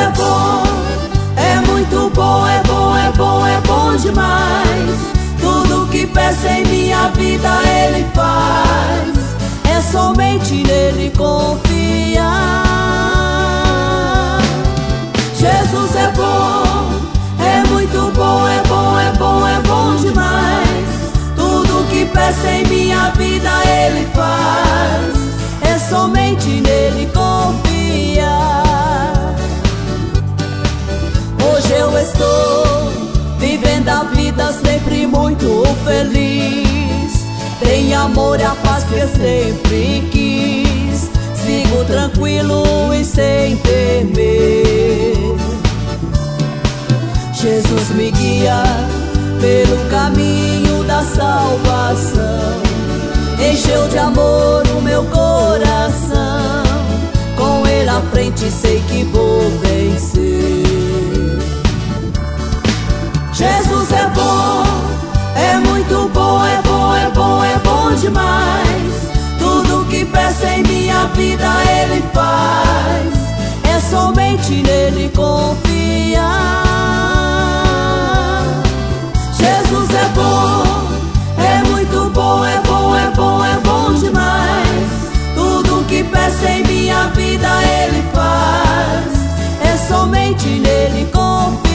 é muito bom, é bom, é bom, é bom demais. Tudo que peço em minha vida Ele faz. É somente nele confiar. Jesus é bom, é muito bom, é bom, é bom, é bom demais. Tudo que peço em minha vida Ele faz. É somente nele confiar. Hoje eu estou vivendo a vida sempre muito feliz. Tem amor e a paz que eu sempre quis. Sigo tranquilo e sem temer. Jesus me guia pelo caminho da salvação. Encheu de amor o meu coração. Com Ele à frente sei que vou vencer. Jesus é bom, é muito bom, é bom, é bom, é bom demais. Tudo que peço em minha vida Ele faz. É somente nele confiar. Jesus é bom, é muito bom, é bom, é bom, é bom demais. Tudo que peço em minha vida Ele faz. É somente nele confiar.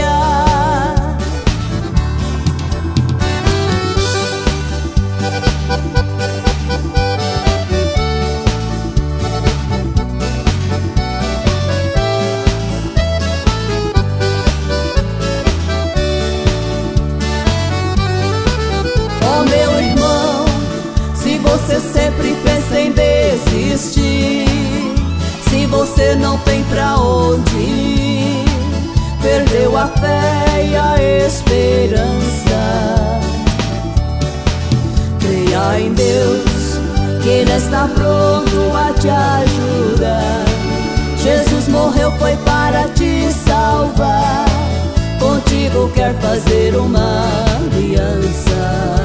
Oh meu irmão, se você sempre pensa em desistir, se você não tem pra onde ir, perdeu a fé e a esperança, creia em Deus, que Ele está pronto a te ajudar. Jesus morreu foi para te salvar. Contigo quer fazer uma aliança.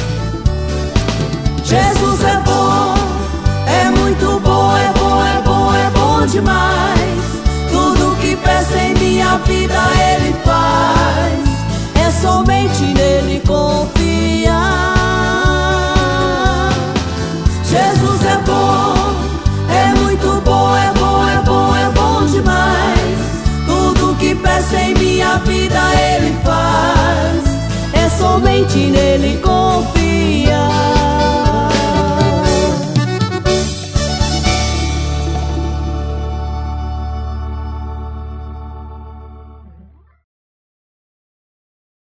Jesus é bom, é muito bom, é bom, é bom, é bom demais. Tudo que peço em minha vida Ele faz.